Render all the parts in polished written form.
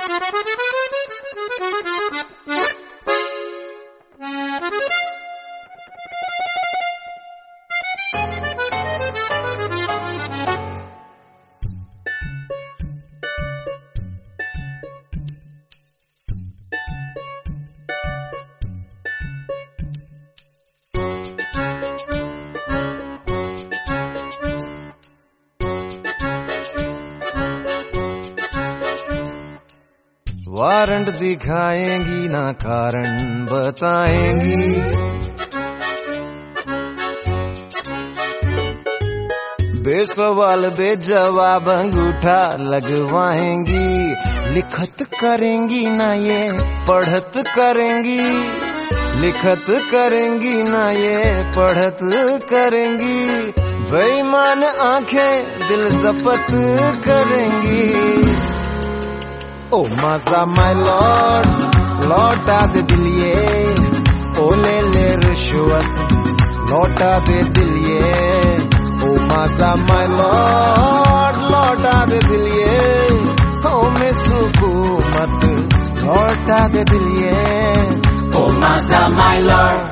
Warrant दिखाएंगी ना कारण बताएंगी, बेसवाल बेजवाब अंगूठा लगवाएंगी, लिखत करेंगी ना ये पढ़त करेंगी, लिखत करेंगी ना ये पढ़त करेंगी, बेईमान आंखें दिल जपत करेंगी। ओ मजा माय लॉर्ड, लौटा दे दिल ये, ओ ले रिश्वत लौटा दे दिल ये। ओ मजा माय लॉर्ड, लौटा दे दिल ये, ओ मिस हुकूमत लौटा दे दिल ये। ओ मजा माय लॉर्ड।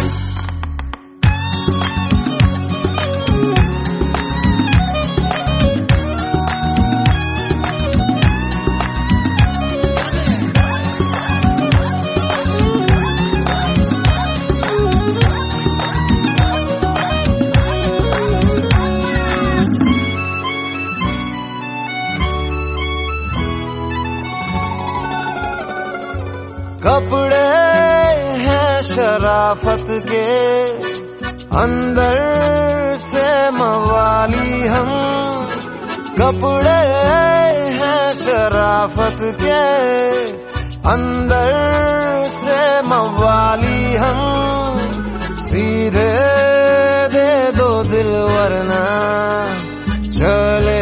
कपड़े हैं शराफत के, अंदर से मवाली हम, कपड़े हैं शराफत के, अंदर से मवाली हम, सीधे दे दो दिल वरना चले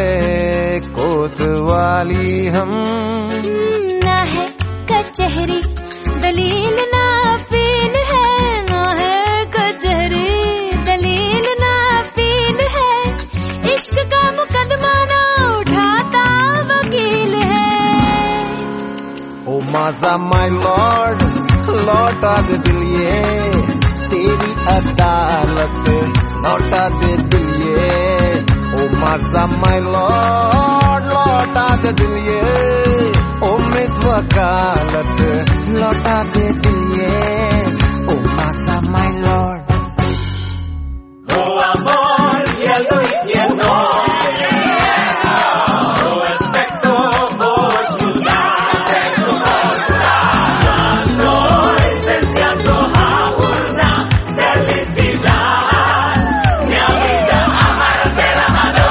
कोतवाली हम। ना है कचहरी दलील ना अपील है, ना है कचहरी दलील ना अपील है, इश्क का मुकदमा ना उठाता वकील है। ओ मजा माय लॉर्ड, लौटा दे दिल ये, तेरी अदालत लौटा दे दिल ये। ओ मजा माय लॉर्ड, लौटा दे दिल ये, ओ मिस वकालत लौटा दे दिल ये। ओ मजा my lord. Oh amor, cielo y cielo, oh aspecto ocultare, mas no esencia soja una felicidad, mi amiga amarte la mano।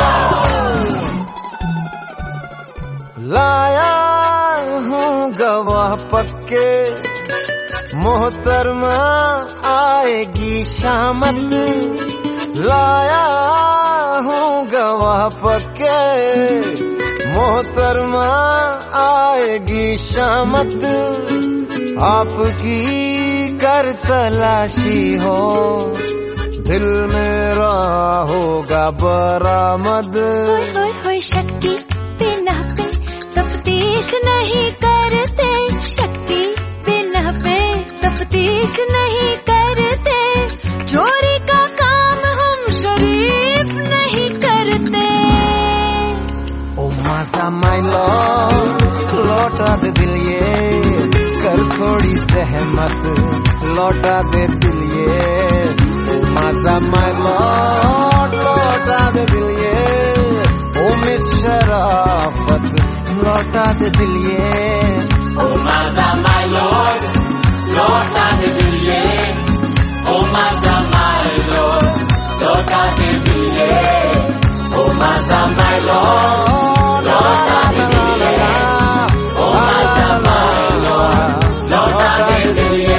लाया हूँ गवाह पक्के, मोहतरमा आएगी शामत, लाया हूँ गवाह पक्के, मोहतरमा आएगी शामत, आपकी कर तलाशी हो, दिल मेरा होगा बरामद। होय होय शक्ति पे ना पे तफ्तीश नहीं करते, शक्ति पे ना पे तफ्तीश नहीं करते, चोरी का काम हम शरीफ नहीं करते। ओ मजा माय लॉर्ड, लौटा दे दिल ये, कर थोड़ी सहमत लौटा दे दिल ये। ओ मजा माय लॉर्ड, लौटा दे दिल ये, ओ मिस शराफत लौटा दे दिल ये। Oh mother my lord, लौटा दे दिल ये, oh mother my lord, लौटा दे दिल ये, oh mother my lord, लौटा दे दिल ये, oh mother my lord, लौटा दे दिल ये।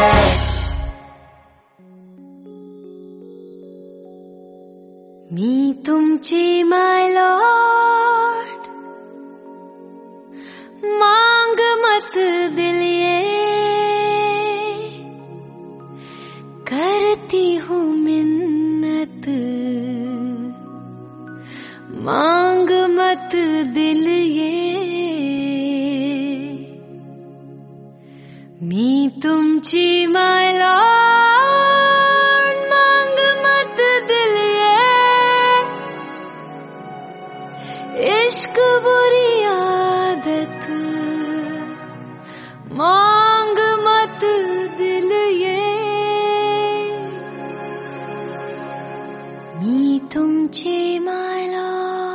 मी तुमची माय लॉर्ड, मांग मत दिल ये, करती हूँ मिन्नत, मांग मत दिल ये। तुमची माय लॉर्ड मांग मत दिल ये इश्क बुरी आदत मांग मत दिल ये मी तुमची माय लॉर्ड